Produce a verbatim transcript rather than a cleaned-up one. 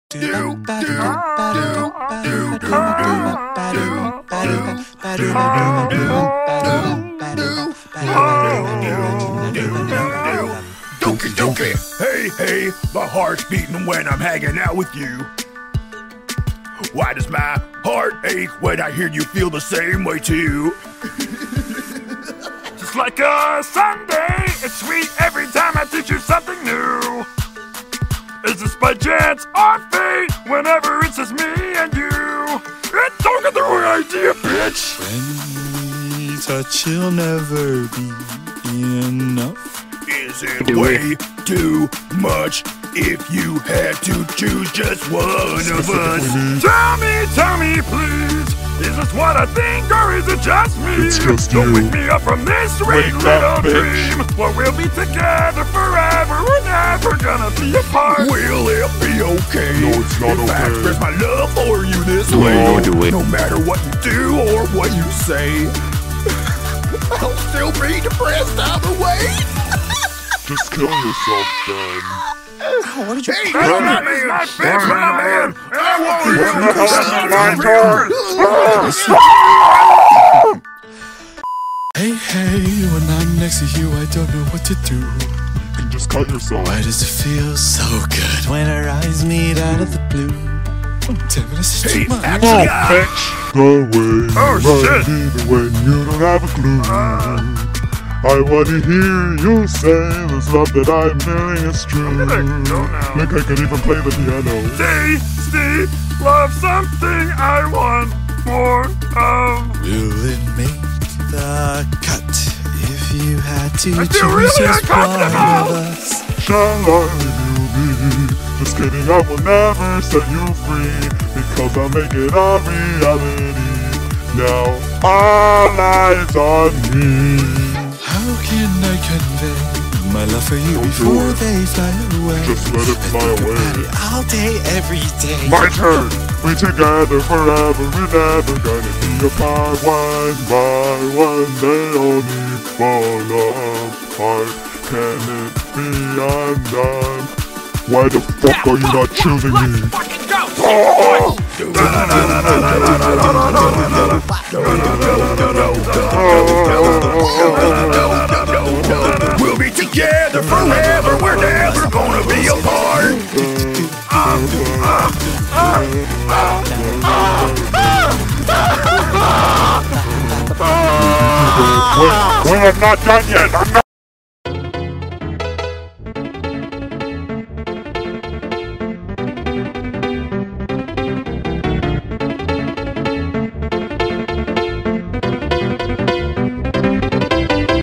Do do do do do do do Donkey donkey, hey hey, my heart's beating when I'm hanging out with you. Why does my heart ache when I hear you feel the same way too? Just like a Sunday, it's sweet every time I teach you something new. Is this by chance or fate? Whenever it's just me and you, it don't get the wrong idea, bitch. Friendly touch will never be enough. Is it way too much if you had to choose just one of us? Tell me, tell me, please. Is this what I think, or is it just me? It's just Don't you. wake me up from this sweet Wake little up, bitch. dream. Well, we'll be together forever. We're never gonna be apart. Will it be okay? No, it's not if I okay. express my love for you this No, way? do it. No matter what you do or what you say, I'll still be depressed either way. Just kill yourself then. What did you Hey, that's not me, my bitch, my man. I want you. Hey, hey, when I'm next to you, I don't know what to do. You can just cut yourself. Why does it feel so good when our eyes meet out of the blue? Damn it, this is Hey, too much. actually, uh, The way Oh, you shit. run even when you don't have a clue. I wanna hear you say this love that I'm feeling is true. I'm gonna go now. Like I could even play the piano. Stay, stay, love something I want more of. Will it make the cut if you had to I feel choose really just one uncomfortable. of us? Shall I you be? Just kidding, I will never set you free because I'll make it a reality. Now all eyes on me. How can I convey my love for you Don't do before it. they fly away? Just let it fly Think away. about it all day, every day. My turn. We together forever. We're never gonna be apart. One by one, they only fall apart. Can it be undone? Why the fuck are you not choosing me? We'll be together forever. We're never gonna be apart. Wait, wait, I'm not done yet. I'm not.